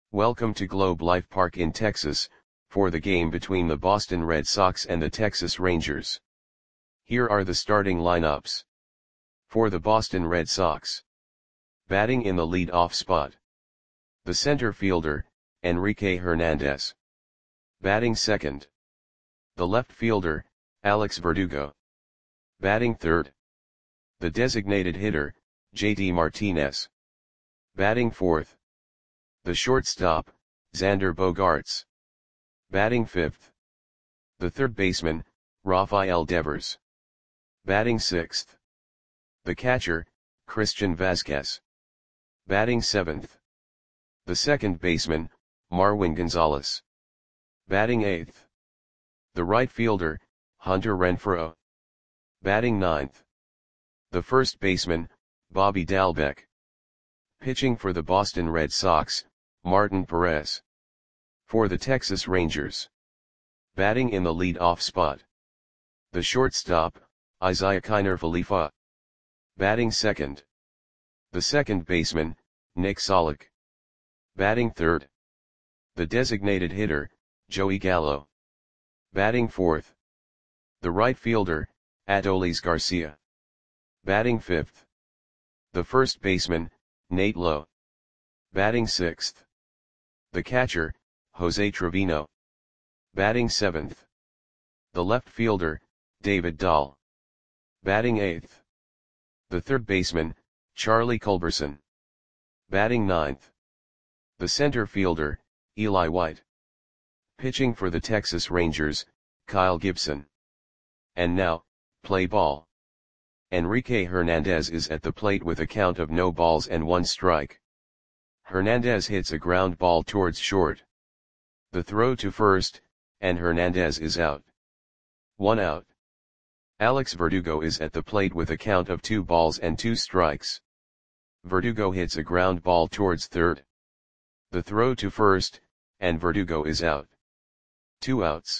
Welcome to Globe Life Park in Texas, for the game between the Boston Red Sox and the Texas Rangers. Here are the starting lineups. For the Boston Red Sox. Batting in the lead-off spot. The center fielder, Enrique Hernandez. Batting second. The left fielder, Alex Verdugo. Batting third. The designated hitter, JD Martinez. Batting fourth. The shortstop, Xander Bogaerts. Batting fifth. The third baseman, Rafael Devers. Batting sixth. The catcher, Christian Vazquez. Batting seventh. The second baseman, Marwin Gonzalez. Batting eighth. The right fielder, Hunter Renfroe. Batting ninth. The first baseman, Bobby Dalbec. Pitching for the Boston Red Sox, Martin Perez. For the Texas Rangers. Batting in the lead-off spot. The shortstop, Isiah Kiner Falefa. Batting second. The second baseman, Nick Solak. Batting third. The designated hitter, Joey Gallo. Batting fourth. The right fielder, Adolis Garcia. Batting fifth. The first baseman, Nate Lowe. Batting sixth. The catcher, Jose Trevino. Batting seventh. The left fielder, David Dahl. Batting eighth. The third baseman, Charlie Culberson. Batting ninth. The center fielder, Eli White. Pitching for the Texas Rangers, Kyle Gibson. And now, play ball. Enrique Hernandez is at the plate with a count of no balls and one strike. Hernandez hits a ground ball towards short. The throw to first, and Hernandez is out. 1 out. Alex Verdugo is at the plate with a count of 2 balls and 2 strikes. Verdugo hits a ground ball towards third. The throw to first, and Verdugo is out. 2 outs.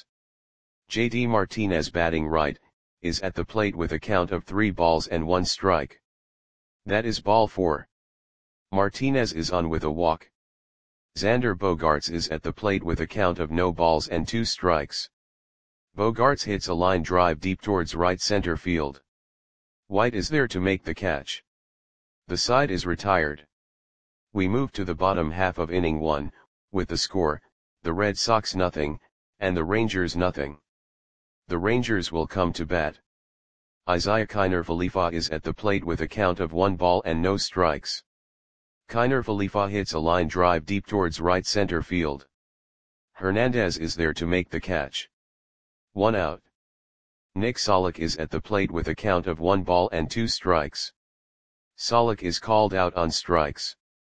JD Martinez, batting right, is at the plate with a count of 3 balls and 1 strike. That is ball 4. Martinez is on with a walk. Xander Bogaerts is at the plate with a count of no balls and 2 strikes. Bogaerts hits a line drive deep towards right center field. White is there to make the catch. The side is retired. We move to the bottom half of inning 1, with the score, the Red Sox 0, and the Rangers 0. The Rangers will come to bat. Isiah Kiner Falefa is at the plate with a count of 1 ball and no strikes. Kiner Falefa hits a line drive deep towards right center field. Hernandez is there to make the catch. 1 out. Nick Solak is at the plate with a count of 1 ball and 2 strikes. Solak is called out on strikes.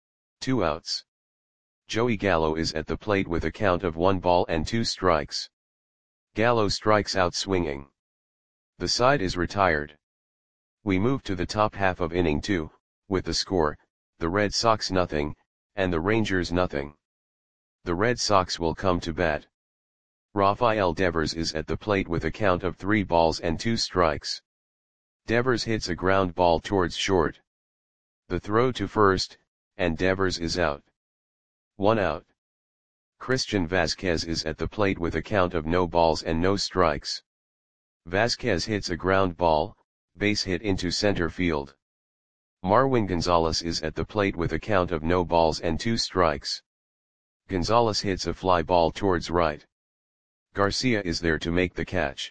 2 outs. Joey Gallo is at the plate with a count of 1 ball and 2 strikes. Gallo strikes out swinging. The side is retired. We move to the top half of inning 2, with the score, the Red Sox 0, and the Rangers 0. The Red Sox will come to bat. Rafael Devers is at the plate with a count of 3 balls and 2 strikes. Devers hits a ground ball towards short. The throw to first, and Devers is out. 1 out. Christian Vazquez is at the plate with a count of no balls and no strikes. Vazquez hits a ground ball, base hit into center field. Marwin Gonzalez is at the plate with a count of no balls and 2 strikes. Gonzalez hits a fly ball towards right. Garcia is there to make the catch.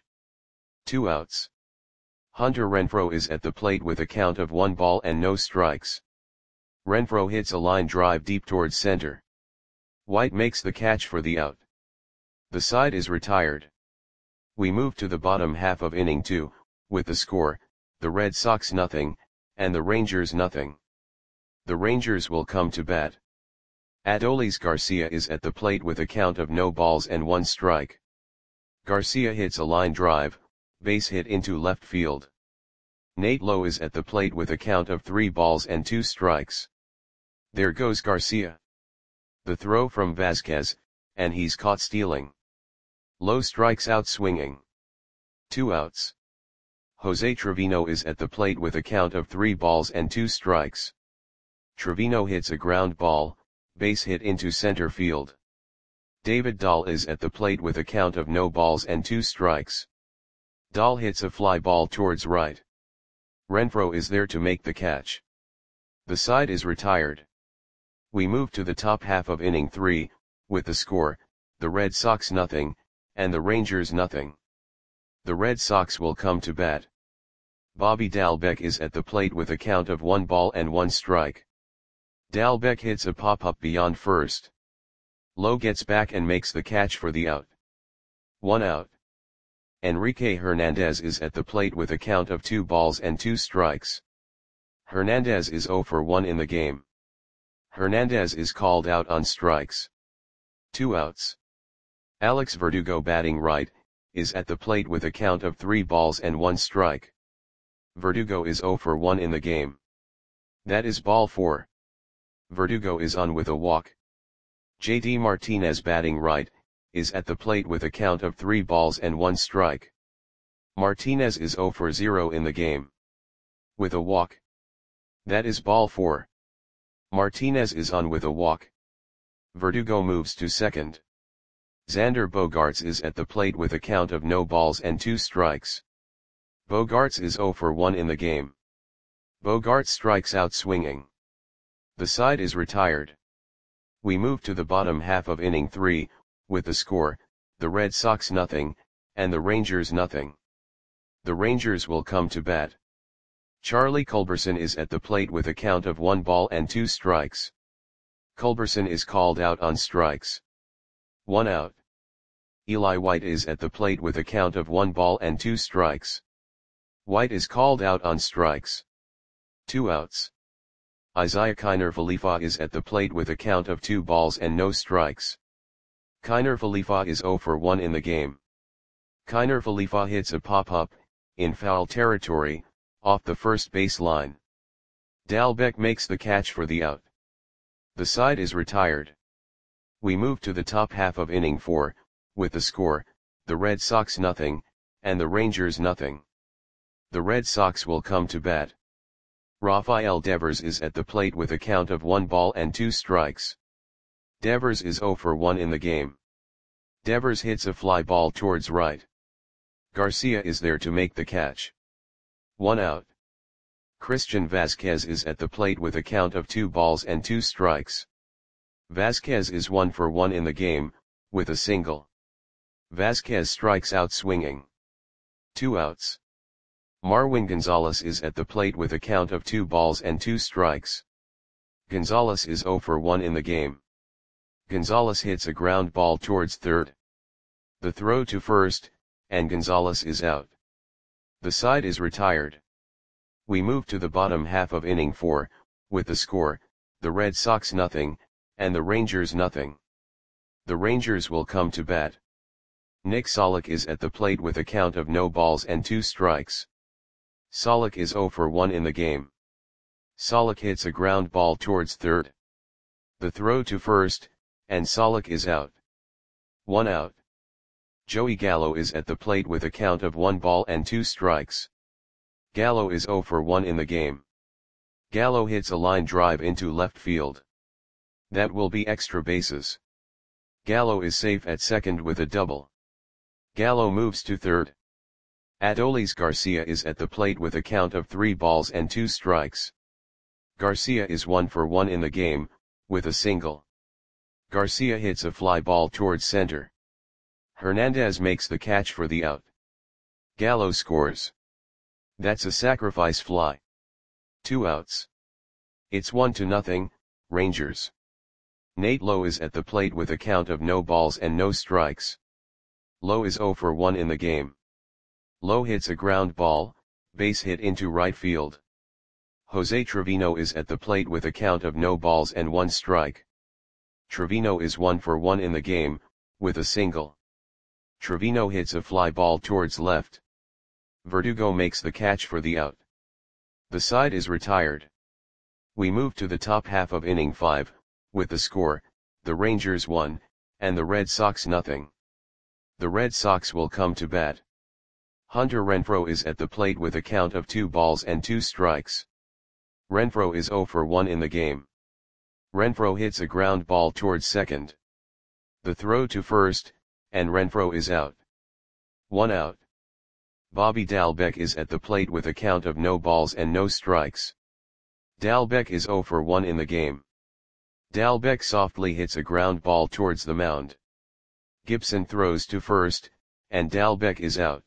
2 outs. Hunter Renfroe is at the plate with a count of 1 ball and no strikes. Renfroe hits a line drive deep towards center. White makes the catch for the out. The side is retired. We move to the bottom half of inning 2, with the score, the Red Sox 0, and the Rangers 0. The Rangers will come to bat. Adolis Garcia is at the plate with a count of no balls and 1 strike. Garcia hits a line drive, base hit into left field. Nate Lowe is at the plate with a count of 3 balls and 2 strikes. There goes Garcia. The throw from Vazquez, and he's caught stealing. Lowe strikes out swinging. 2 outs. Jose Trevino is at the plate with a count of 3 balls and 2 strikes. Trevino hits a ground ball, base hit into center field. David Dahl is at the plate with a count of no balls and 2 strikes. Dahl hits a fly ball towards right. Renfroe is there to make the catch. The side is retired. We move to the top half of inning 3, with the score, the Red Sox nothing, and the Rangers nothing. The Red Sox will come to bat. Bobby Dalbec is at the plate with a count of 1 ball and 1 strike. Dalbec hits a pop-up beyond first. Lowe gets back and makes the catch for the out. 1 out. Enrique Hernandez is at the plate with a count of 2 balls and 2 strikes. Hernandez is 0 for 1 in the game. Hernandez is called out on strikes. 2 outs. Alex Verdugo, batting right, is at the plate with a count of 3 balls and 1 strike. Verdugo is 0 for 1 in the game. That is ball 4. Verdugo is on with a walk. JD Martinez, batting right, is at the plate with a count of 3 balls and 1 strike. Martinez is 0 for 0 in the game. With a walk. That is ball 4. Martinez is on with a walk. Verdugo moves to second. Xander Bogaerts is at the plate with a count of no balls and 2 strikes. Bogaerts is 0 for 1 in the game. Bogaerts strikes out swinging. The side is retired. We move to the bottom half of inning 3, with the score, the Red Sox nothing, and the Rangers nothing. The Rangers will come to bat. Charlie Culberson is at the plate with a count of 1 ball and 2 strikes. Culberson is called out on strikes. 1 out. Eli White is at the plate with a count of 1 ball and 2 strikes. White is called out on strikes. 2 outs. Isaiah Kiner Falefa is at the plate with a count of 2 balls and no strikes. Kiner Falefa is 0 for 1 in the game. Kiner Falefa hits a pop-up, in foul territory, off the first base line. Dalbec makes the catch for the out. The side is retired. We move to the top half of inning 4, with the score, the Red Sox nothing, and the Rangers nothing. The Red Sox will come to bat. Rafael Devers is at the plate with a count of 1 ball and 2 strikes. Devers is 0 for 1 in the game. Devers hits a fly ball towards right. Garcia is there to make the catch. 1 out. Christian Vasquez is at the plate with a count of 2 balls and 2 strikes. Vasquez is 1 for 1 in the game, with a single. Vasquez strikes out swinging. 2 outs. Marwin Gonzalez is at the plate with a count of 2 balls and 2 strikes. Gonzalez is 0 for 1 in the game. Gonzalez hits a ground ball towards third. The throw to first, and Gonzalez is out. The side is retired. We move to the bottom half of inning 4, with the score, the Red Sox nothing, and the Rangers nothing. The Rangers will come to bat. Nick Solak is at the plate with a count of no balls and 2 strikes. Solak is 0 for 1 in the game. Solak hits a ground ball towards third. The throw to first, and Solak is out. 1 out. Joey Gallo is at the plate with a count of 1 ball and 2 strikes. Gallo is 0 for 1 in the game. Gallo hits a line drive into left field. That will be extra bases. Gallo is safe at second with a double. Gallo moves to third. Adolis Garcia is at the plate with a count of 3 balls and 2 strikes. Garcia is 1 for 1 in the game, with a single. Garcia hits a fly ball towards center. Hernandez makes the catch for the out. Gallo scores. That's a sacrifice fly. 2 outs. It's 1-0, Rangers. Nate Lowe is at the plate with a count of no balls and no strikes. Lowe is 0 for 1 in the game. Lowe hits a ground ball, base hit into right field. Jose Trevino is at the plate with a count of no balls and 1 strike. Trevino is 1 for 1 in the game, with a single. Trevino hits a fly ball towards left. Verdugo makes the catch for the out. The side is retired. We move to the top half of inning 5, with the score, the Rangers 1, and the Red Sox nothing. The Red Sox will come to bat. Hunter Renfroe is at the plate with a count of 2 balls and 2 strikes. Renfroe is 0 for 1 in the game. Renfroe hits a ground ball towards second. The throw to first, and Renfroe is out. 1 out. Bobby Dalbec is at the plate with a count of no balls and no strikes. Dalbec is 0 for 1 in the game. Dalbec softly hits a ground ball towards the mound. Gibson throws to first, and Dalbec is out.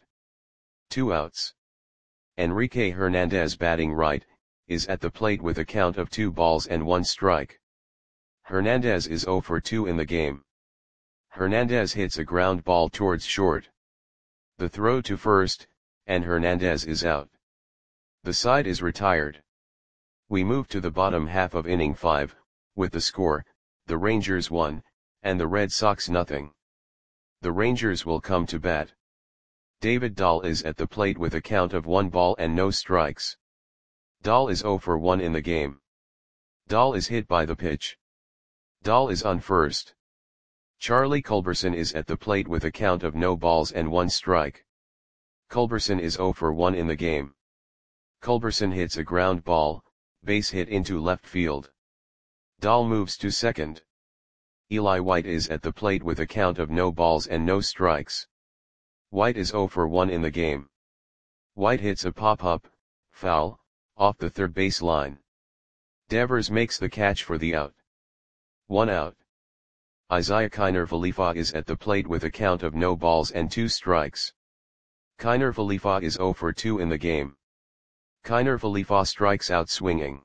2 outs. Enrique Hernandez, batting right, is at the plate with a count of 2 balls and 1 strike. Hernandez is 0 for 2 in the game. Hernandez hits a ground ball towards short. The throw to first, and Hernandez is out. The side is retired. We move to the bottom half of inning 5, with the score, the Rangers 1, and the Red Sox nothing. The Rangers will come to bat. David Dahl is at the plate with a count of 1 ball and no strikes. Dahl is 0 for 1 in the game. Dahl is hit by the pitch. Dahl is on first. Charlie Culberson is at the plate with a count of no balls and 1 strike. Culberson is 0 for 1 in the game. Culberson hits a ground ball, base hit into left field. Dahl moves to second. Eli White is at the plate with a count of no balls and no strikes. White is 0 for 1 in the game. White hits a pop-up, foul, off the third base line. Devers makes the catch for the out. 1 out. Isaiah Kiner Falefa is at the plate with a count of no balls and 2 strikes. Kiner Falefa is 0 for 2 in the game. Kiner Falefa strikes out swinging.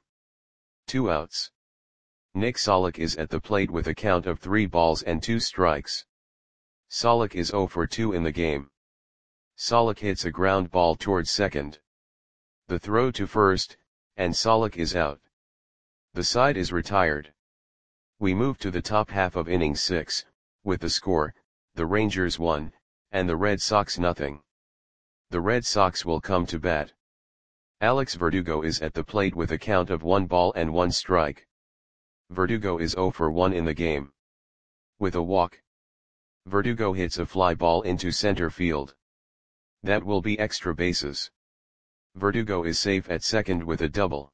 2 outs. Nick Solak is at the plate with a count of 3 balls and 2 strikes. Solak is 0 for 2 in the game. Solak hits a ground ball towards second. The throw to first, and Solak is out. The side is retired. We move to the top half of inning 6, with the score, the Rangers 1, and the Red Sox nothing. The Red Sox will come to bat. Alex Verdugo is at the plate with a count of 1 ball and 1 strike. Verdugo is 0 for 1 in the game. With a walk. Verdugo hits a fly ball into center field. That will be extra bases. Verdugo is safe at second with a double.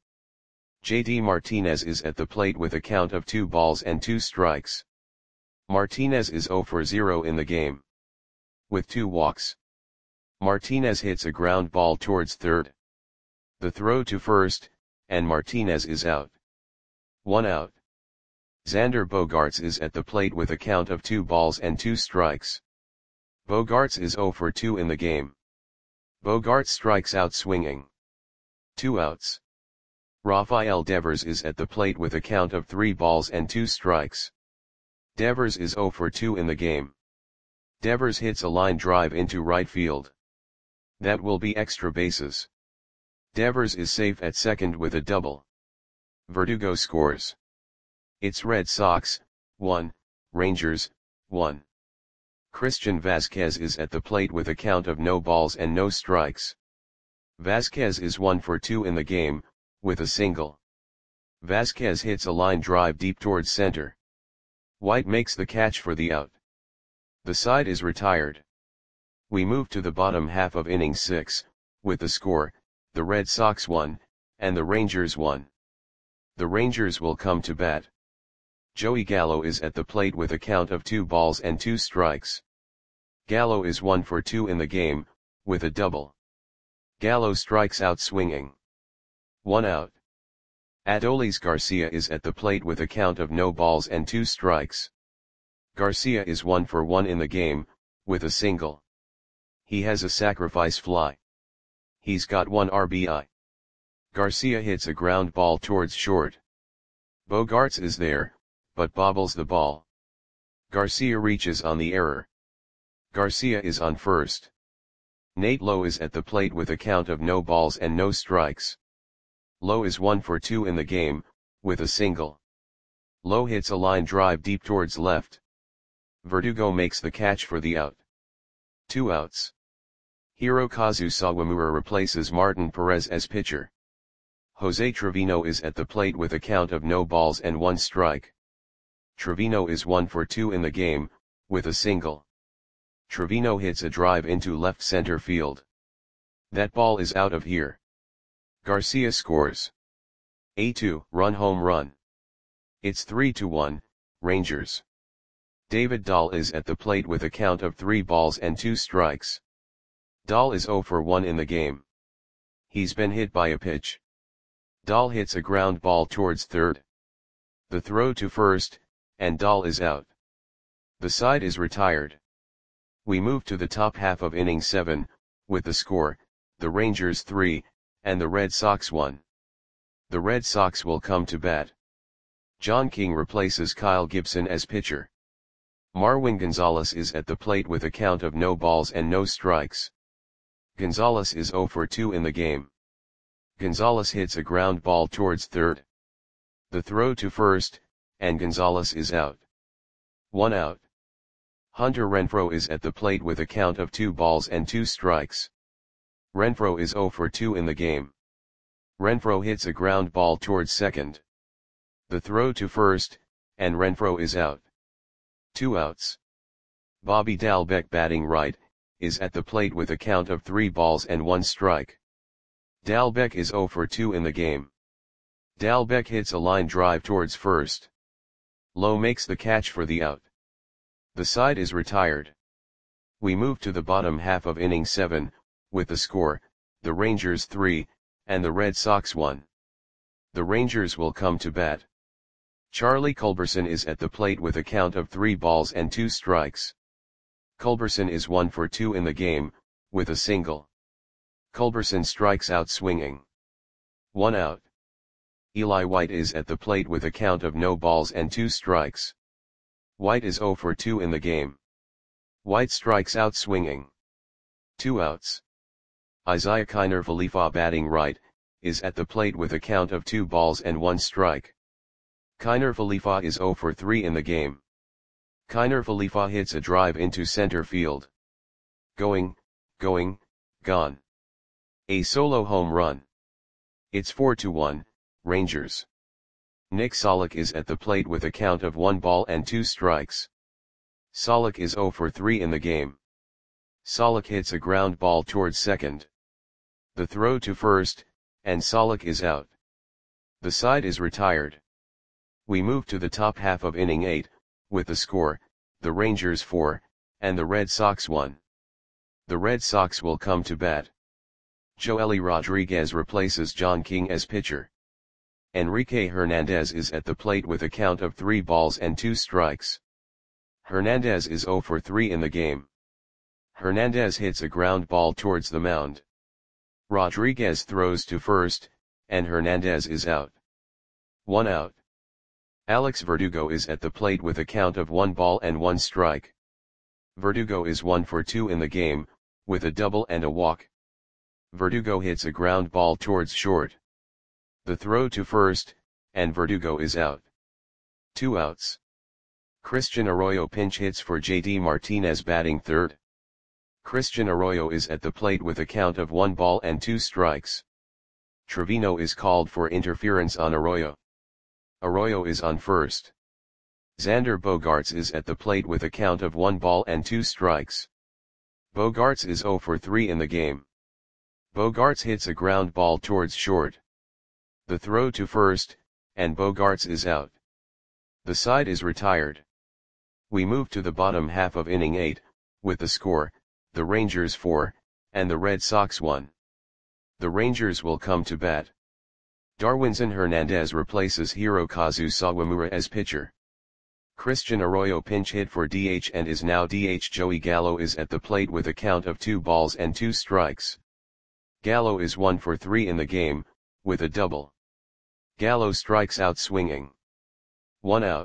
JD Martinez is at the plate with a count of 2 balls and 2 strikes. Martinez is 0 for 0 in the game. With 2 walks. Martinez hits a ground ball towards third. The throw to first, and Martinez is out. 1 out. Xander Bogaerts is at the plate with a count of 2 balls and 2 strikes. Bogaerts is 0 for 2 in the game. Bogaerts strikes out swinging. 2 outs. Rafael Devers is at the plate with a count of 3 balls and 2 strikes. Devers is 0 for 2 in the game. Devers hits a line drive into right field. That will be extra bases. Devers is safe at second with a double. Verdugo scores. It's Red Sox, 1, Rangers, 1. Christian Vasquez is at the plate with a count of no balls and no strikes. Vasquez is 1 for 2 in the game, with a single. Vasquez hits a line drive deep towards center. White makes the catch for the out. The side is retired. We move to the bottom half of inning 6, with the score, the Red Sox 1, and the Rangers 1. The Rangers will come to bat. Joey Gallo is at the plate with a count of 2 balls and 2 strikes. Gallo is 1 for 2 in the game, with a double. Gallo strikes out swinging. 1 out. Adolis Garcia is at the plate with a count of no balls and 2 strikes. Garcia is 1 for 1 in the game, with a single. He has a sacrifice fly. He's got 1 RBI. Garcia hits a ground ball towards short. Bogaerts is there, but bobbles the ball. Garcia reaches on the error. Garcia is on first. Nate Lowe is at the plate with a count of no balls and no strikes. Lowe is 1 for 2 in the game, with a single. Lowe hits a line drive deep towards left. Verdugo makes the catch for the out. 2 outs. Hirokazu Sawamura replaces Martin Perez as pitcher. Jose Trevino is at the plate with a count of no balls and 1 strike. Trevino is 1 for 2 in the game, with a single. Trevino hits a drive into left center field. That ball is out of here. Garcia scores a 2-run home run. It's 3-1, Rangers. David Dahl is at the plate with a count of 3 balls and 2 strikes. Dahl is 0 for 1 in the game. He's been hit by a pitch. Dahl hits a ground ball towards third. The throw to first, and Dahl is out. The side is retired. We move to the top half of inning 7, with the score, the Rangers 3, and the Red Sox 1. The Red Sox will come to bat. John King replaces Kyle Gibson as pitcher. Marwin Gonzalez is at the plate with a count of no balls and no strikes. Gonzalez is 0 for 2 in the game. Gonzalez hits a ground ball towards third. The throw to first, and Gonzalez is out. 1 out. Hunter Renfroe is at the plate with a count of 2 balls and 2 strikes. Renfroe is 0 for 2 in the game. Renfroe hits a ground ball towards second. The throw to first, and Renfroe is out. 2 outs. Bobby Dalbec, batting right, is at the plate with a count of 3 balls and 1 strike. Dalbec is 0 for 2 in the game. Dalbec hits a line drive towards first. Lowe makes the catch for the out. The side is retired. We move to the bottom half of inning 7, with the score, the Rangers 3, and the Red Sox 1. The Rangers will come to bat. Charlie Culberson is at the plate with a count of 3 balls and 2 strikes. Culberson is 1 for 2 in the game, with a single. Culberson strikes out swinging. 1 out. Eli White is at the plate with a count of no balls and 2 strikes. White is 0 for 2 in the game. White strikes out swinging. 2 outs. Isaiah Kiner Falefa, batting right, is at the plate with a count of 2 balls and 1 strike. Kiner Falefa is 0 for 3 in the game. Kiner Falefa hits a drive into center field. Going, gone. A solo home run. It's 4-1, Rangers. Nick Solak is at the plate with a count of 1 ball and 2 strikes. Solak is 0 for 3 in the game. Solak hits a ground ball towards second. The throw to first, and Solak is out. The side is retired. We move to the top half of inning 8, with the score, the Rangers 4, and the Red Sox 1. The Red Sox will come to bat. Joely Rodriguez replaces John King as pitcher. Enrique Hernandez is at the plate with a count of 3 balls and 2 strikes. Hernandez is 0 for 3 in the game. Hernandez hits a ground ball towards the mound. Rodriguez throws to first, and Hernandez is out. 1 out. Alex Verdugo is at the plate with a count of 1 ball and 1 strike. Verdugo is 1 for 2 in the game, with a double and a walk. Verdugo hits a ground ball towards short. The throw to first, and Verdugo is out. 2 outs. Christian Arroyo pinch hits for JD Martinez, batting third. Christian Arroyo is at the plate with a count of 1 ball and 2 strikes. Trevino is called for interference on Arroyo. Arroyo is on first. Xander Bogaerts is at the plate with a count of 1 ball and 2 strikes. Bogaerts is 0 for 3 in the game. Bogaerts hits a ground ball towards short. The throw to first, and Bogaerts is out. The side is retired. We move to the bottom half of inning 8, with the score, the Rangers 4, and the Red Sox 1. The Rangers will come to bat. Darwinzon Hernandez replaces Hirokazu Sawamura as pitcher. Christian Arroyo pinch hit for DH and is now DH. Joey Gallo is at the plate with a count of 2 balls and 2 strikes. Gallo is 1 for 3 in the game, with a double. Gallo strikes out swinging. 1 out.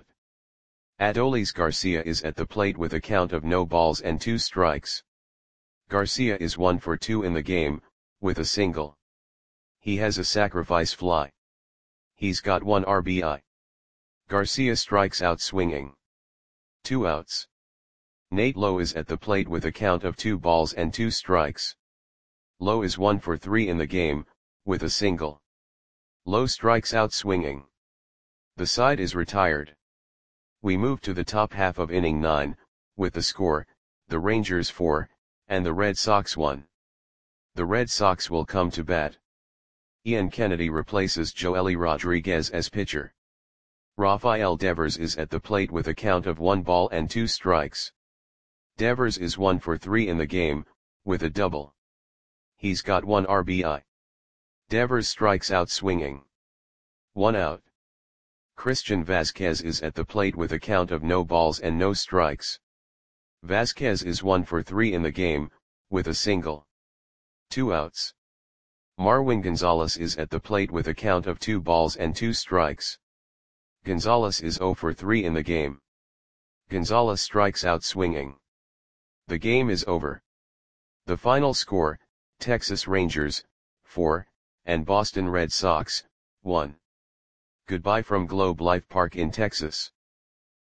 Adolis Garcia is at the plate with a count of no balls and 2 strikes. Garcia is 1 for 2 in the game, with a single. He has a sacrifice fly. He's got 1 RBI. Garcia strikes out swinging. 2 outs. Nate Lowe is at the plate with a count of 2 balls and 2 strikes. Lowe is 1 for 3 in the game, with a single. Lowe strikes out swinging. The side is retired. We move to the top half of inning 9, with the score, the Rangers 4, and the Red Sox 1. The Red Sox will come to bat. Ian Kennedy replaces Joely Rodriguez as pitcher. Rafael Devers is at the plate with a count of 1 ball and 2 strikes. Devers is 1 for 3 in the game, with a double. He's got 1 RBI. Devers strikes out swinging. 1 out. Christian Vasquez is at the plate with a count of no balls and no strikes. Vasquez is 1 for 3 in the game, with a single. 2 outs. Marwin Gonzalez is at the plate with a count of 2 balls and 2 strikes. Gonzalez is 0 for 3 in the game. Gonzalez strikes out swinging. The game is over. The final score, Texas Rangers, 4, and Boston Red Sox, 1. Goodbye from Globe Life Park in Texas.